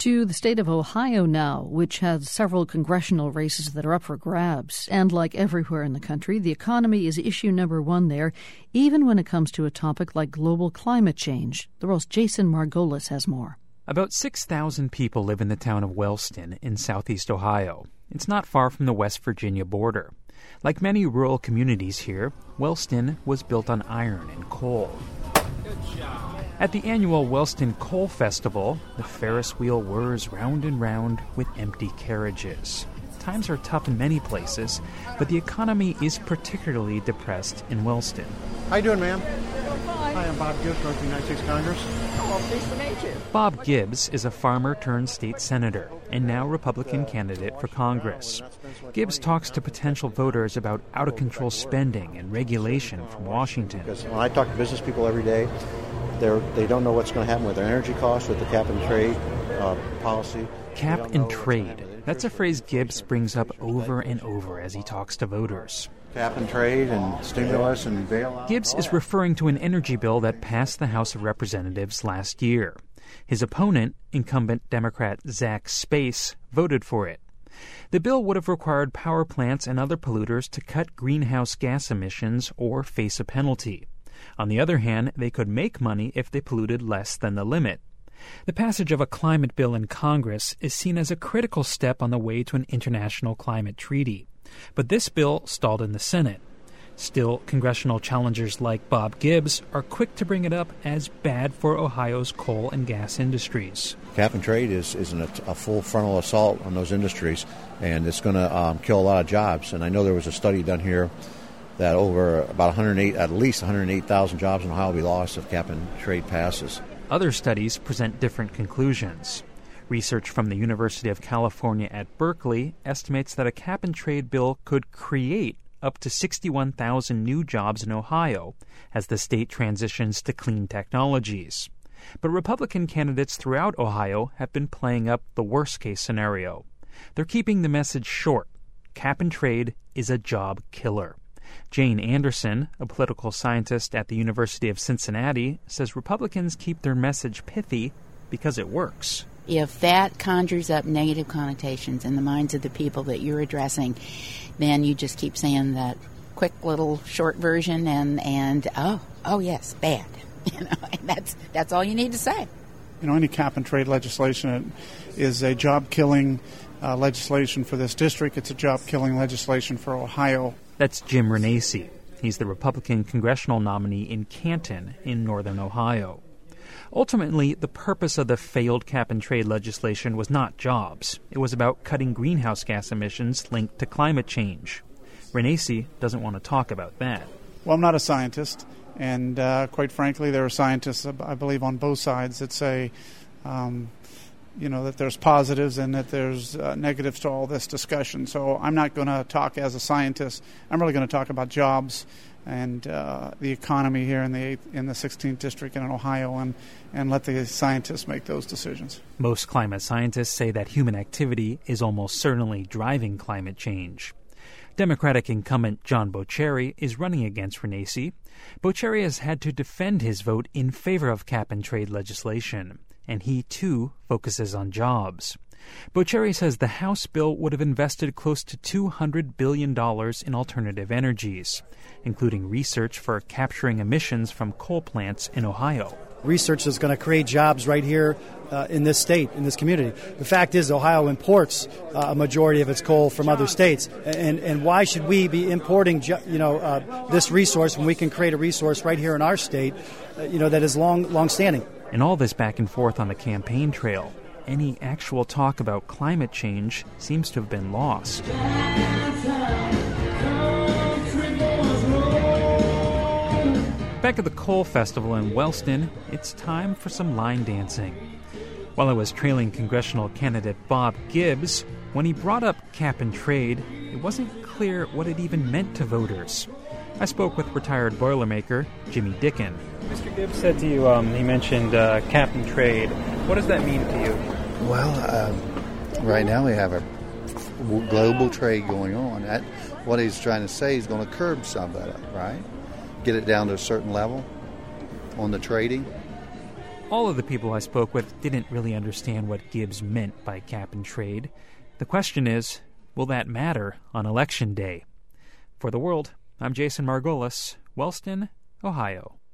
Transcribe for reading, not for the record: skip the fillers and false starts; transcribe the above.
To the state of Ohio now, which has several congressional races that are up for grabs. And like everywhere in the country, the economy is issue number one there, even when it comes to a topic like global climate change. The world's Jason Margolis has more. About 6,000 people live in the town of Wellston in southeast Ohio. It's not far from the West Virginia border. Like many rural communities here, Wellston was built on iron and coal. Good job. At the annual Wellston Coal Festival, the Ferris wheel whirs round and round with empty carriages. Times are tough in many places, but the economy is particularly depressed in Wellston. How you doing, ma'am? Hi, I'm Bob Gibbs, from the United States Congress. Oh, pleased to meet you. Bob Gibbs is a farmer-turned-state senator and now Republican candidate for Congress. Gibbs talks to potential voters about out-of-control spending and regulation from Washington. Because when I talk to business people every day, they don't know what's going to happen with their energy costs, with the cap and trade policy. Cap and trade. That's a phrase Gibbs brings up over and over as he talks to voters. Cap and trade and stimulus and bailout. Gibbs is referring to an energy bill that passed the House of Representatives last year. His opponent, incumbent Democrat Zach Space, voted for it. The bill would have required power plants and other polluters to cut greenhouse gas emissions or face a penalty. On the other hand, they could make money if they polluted less than the limit. The passage of a climate bill in Congress is seen as a critical step on the way to an international climate treaty. But this bill stalled in the Senate. Still, congressional challengers like Bob Gibbs are quick to bring it up as bad for Ohio's coal and gas industries. Cap and trade is a full frontal assault on those industries, and it's going to kill a lot of jobs. And I know there was a study done here that over about at least 108,000 jobs in Ohio will be lost if cap and trade passes. Other studies present different conclusions. Research from the University of California at Berkeley estimates that a cap and trade bill could create up to 61,000 new jobs in Ohio as the state transitions to clean technologies. But Republican candidates throughout Ohio have been playing up the worst-case scenario. They're keeping the message short. Cap and trade is a job killer. Jane Anderson, a political scientist at the University of Cincinnati, says Republicans keep their message pithy because it works. If that conjures up negative connotations in the minds of the people that you're addressing, then you just keep saying that quick little short version and oh yes, bad. And that's all you need to say. Any cap and trade legislation is a job-killing legislation for this district. It's a job-killing legislation for Ohio. That's Jim Renacci. He's the Republican congressional nominee in Canton in northern Ohio. Ultimately, the purpose of the failed cap-and-trade legislation was not jobs. It was about cutting greenhouse gas emissions linked to climate change. Renacci doesn't want to talk about that. Well, I'm not a scientist, and quite frankly, there are scientists, I believe, on both sides that say, that there's positives and that there's negatives to all this discussion. So I'm not going to talk as a scientist. I'm really going to talk about jobs and the economy here in the 16th district and in Ohio, and let the scientists make those decisions. Most climate scientists say that human activity is almost certainly driving climate change. Democratic incumbent John Bocheri is running against Renacci. Bocheri has had to defend his vote in favor of cap-and-trade legislation, and he, too, focuses on jobs. Bocheri says the House bill would have invested close to $200 billion in alternative energies, including research for capturing emissions from coal plants in Ohio. Research is going to create jobs right here in this state, in this community. The fact is Ohio imports a majority of its coal from other states. And why should we be importing this resource when we can create a resource right here in our state that is long-standing? And all this back and forth on the campaign trail, any actual talk about climate change seems to have been lost. Back at the Coal Festival in Wellston, it's time for some line dancing. While I was trailing congressional candidate Bob Gibbs, when he brought up cap and trade, it wasn't clear what it even meant to voters. I spoke with retired Boilermaker Jimmy Dickin. Mr. Gibbs said to you, he mentioned cap and trade. What does that mean to you? Well, right now we have a global trade going on. What he's trying to say is going to curb some of that, right? Get it down to a certain level on the trading. All of the people I spoke with didn't really understand what Gibbs meant by cap and trade. The question is, will that matter on Election Day? For The World, I'm Jason Margolis, Wellston, Ohio.